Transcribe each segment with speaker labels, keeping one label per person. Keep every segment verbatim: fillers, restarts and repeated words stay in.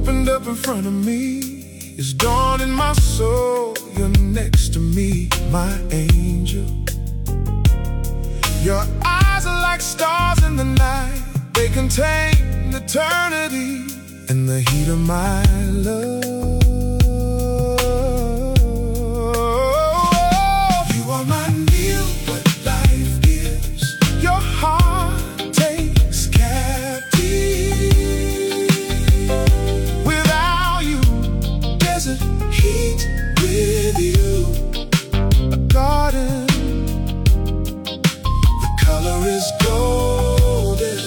Speaker 1: opened up in front of me. It's dawn in my soul. You're next to me, my angel. Your eyes are like stars in the night. They contain eternity in the heat of my love. You are my meal, what life gives. Your heart takes captive. Without you, desert heat. With you, a garden. The color is golden.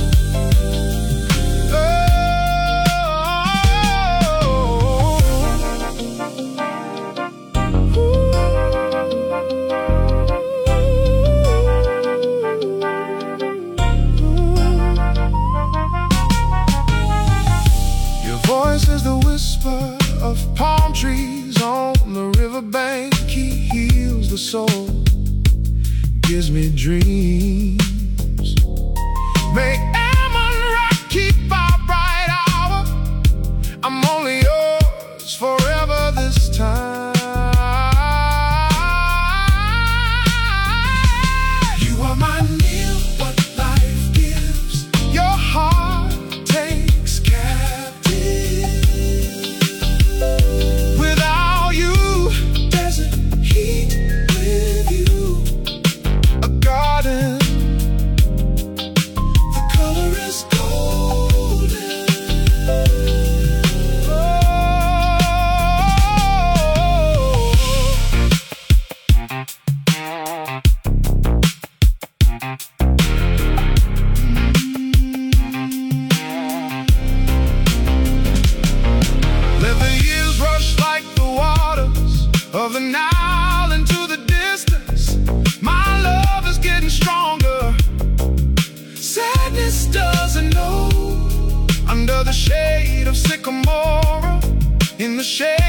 Speaker 1: Voice is the whisper of palm trees on the riverbank. He heals the soul, gives me dreams. May Ammon Rock keep our bright hour. I'm only yours forever this time. You are my meal, what life gives. Your heart takes care. Of the Nile into the distance, my love is getting stronger. Sadness doesn't know. Under the shade of sycamore, in the shade